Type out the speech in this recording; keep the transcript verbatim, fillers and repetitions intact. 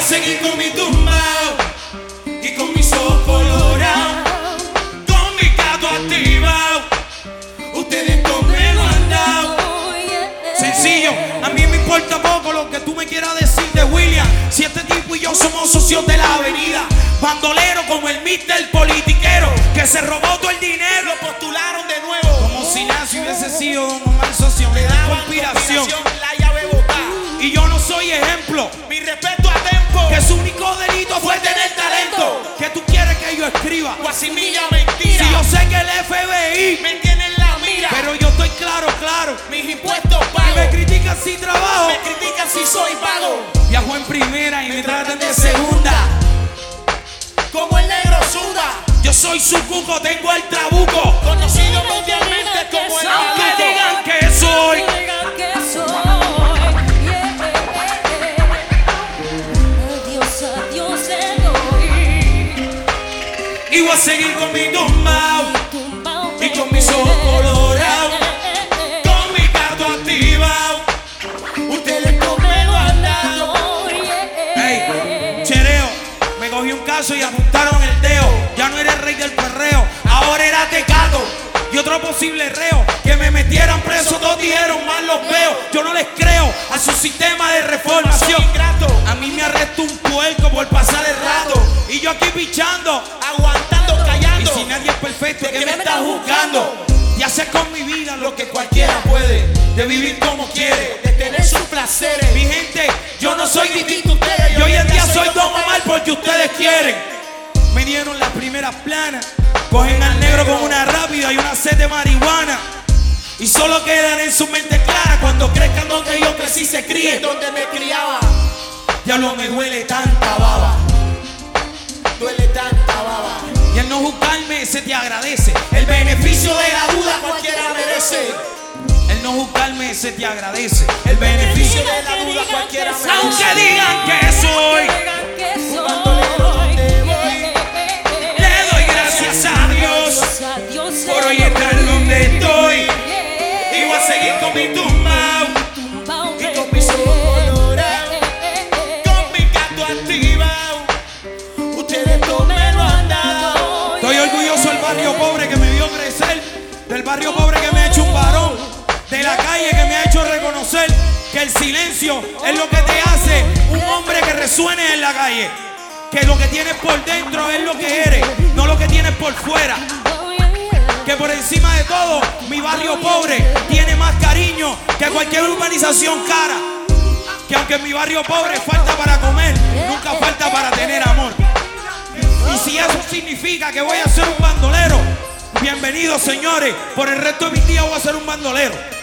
seguir con mi tumbao y con mis ojos colorados, con mi gato activado. Ustedes conmigo han dado. Sencillo, a mí me importa poco lo que tú me quieras decir de William. Si este tipo y yo somos socios de la avenida, bandolero como el mister politiquero que se robó todo el dinero, lo postularon de nuevo. Como si Nancy hubiese sido un mal socio, me da conspiración. La llave botada. Y yo no soy ejemplo. Mi respeto a Tempo, que su único delito fue tener talento. ¿Qué tú quieres que yo escriba? Guasimilla mentira. Si yo sé que el F B I me tiene en la mira, pero yo estoy claro, claro. Mis impuestos pago. Y me critican si trabajo, me critican si soy vago. Viajo en primera y me, me tratan de segunda. Como el negro suda. Yo soy su cuco, tengo el trabuco. Conocido mundialmente como el maluco. Que digan que soy. Que digan que soy. Adiós, adiós te doy. Y voy a seguir con mi tumbao y con mis ojos colorados, con mi gato activado. Ustedes conmigo han dado. Hey, chereo, me cogí un caso y apuntaron el dedo. Ya no era el rey del perreo, ahora era Tecato. Y otro posible reo, que me metieran preso, todos dijeron mal los veo. Yo no les creo a su sistema de reformación. A mí me arrestó un puerco por pasar el rato, y yo aquí pichando, aguantando, callando. Y si nadie es perfecto, ¿qué me está juzgando? De hacer con mi vida lo que cualquiera puede, de vivir como quiere, de tener sus placeres. Mi gente, yo no soy distinto a ustedes. Yo hoy en día soy Don Omar porque ustedes quieren. Me dieron las primeras planas, cogen al negro con una rápida y una sed de marihuana, y solo quedan en su mente clara cuando crezcan donde yo crecí se críe, donde me criaba. Ya no me duele tanta baba, duele tanta baba. Y al no juzgarme se te agradece, el beneficio de la duda cualquiera merece. El no juzgarme se te agradece, el beneficio de la duda cualquiera merece. Aunque digan que soy un bandolero, le doy gracias a Dios por hoy estar donde estoy. Y voy a seguir con mi tumbao y con mis ojos colorados, con mi gato activado. Ustedes todos me lo han dado. Estoy orgulloso del barrio pobre que me vio crecer, del barrio pobre que me ha hecho un varón, de la calle que me ha hecho reconocer que el silencio es lo que te hace un hombre que resuene en la calle. Que lo que tienes por dentro es lo que eres, no lo que tienes por fuera. Que por encima de todo, mi barrio pobre tiene más cariño que cualquier urbanización cara. Que aunque en mi barrio pobre falta para comer, nunca falta para tener amor. Y si eso significa que voy a ser un bandolero, bienvenidos señores, por el resto de mis días voy a ser un bandolero.